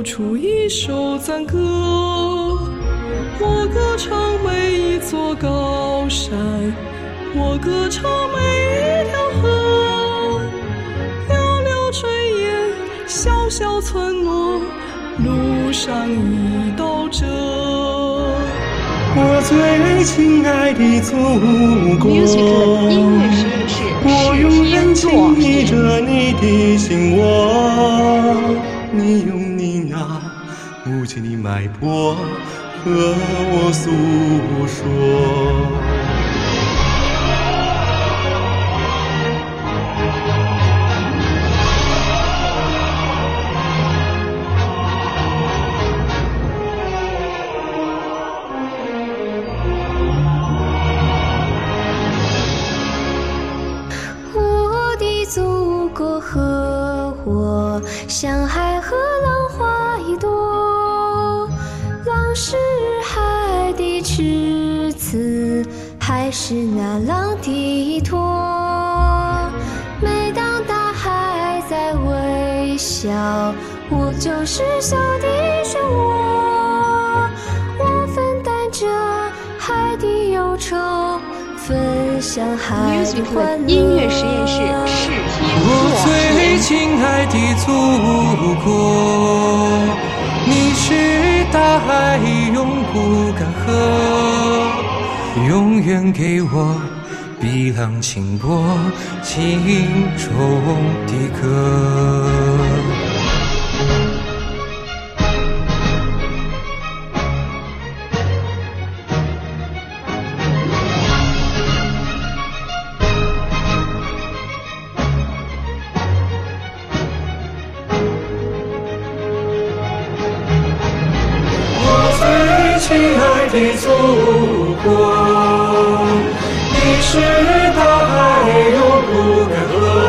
出一首赞歌。我歌唱每一座高山，我歌唱每一条河，寥寥炊烟，小小村落，路上一道辙。 我最亲爱的祖国，我永远紧依着你的心窝，你用你那母亲的脉搏和我诉说。 祖国和我像海和浪花一朵，浪是海的赤子，海是那浪的依托。每当大海在微笑，我就是小的漩涡，我分担着海的忧愁，分享海的欢乐。 音乐实验室试听我最亲爱的祖国，你是大海永不干涸，永远给我碧浪清波心中的歌。亲爱的祖国，你是大海永不干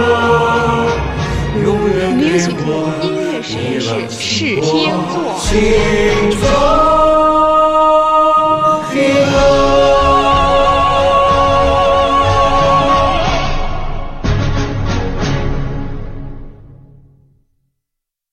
涸，永远给我音乐实验室试听作心中